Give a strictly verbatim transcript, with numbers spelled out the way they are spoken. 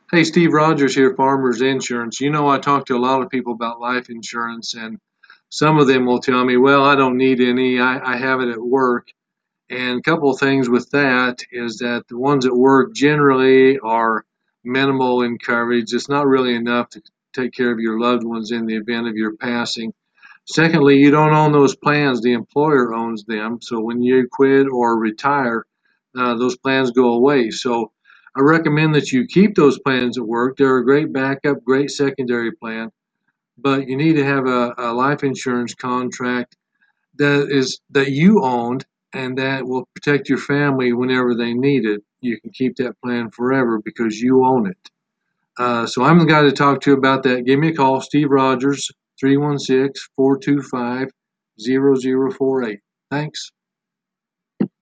Hey, Steve Rogers here, Farmers Insurance. You know, I talk to a lot of people about life insurance, and some of them will tell me, well, I don't need any, I, I have it at work. And a couple of things with that is that the ones at work generally are minimal in coverage. It's not really enough to take care of your loved ones in the event of your passing. Secondly, you don't own those plans, the employer owns them. So when you quit or retire, uh, those plans go away. So I recommend that you keep those plans at work. They're a great backup, great secondary plan, but you need to have a, a life insurance contract that is that you owned and that will protect your family whenever they need it. You can keep that plan forever because you own it. Uh, so I'm the guy to talk to about that. Give me a call, Steve Rogers, three one six, four two five, zero zero four eight. Thanks.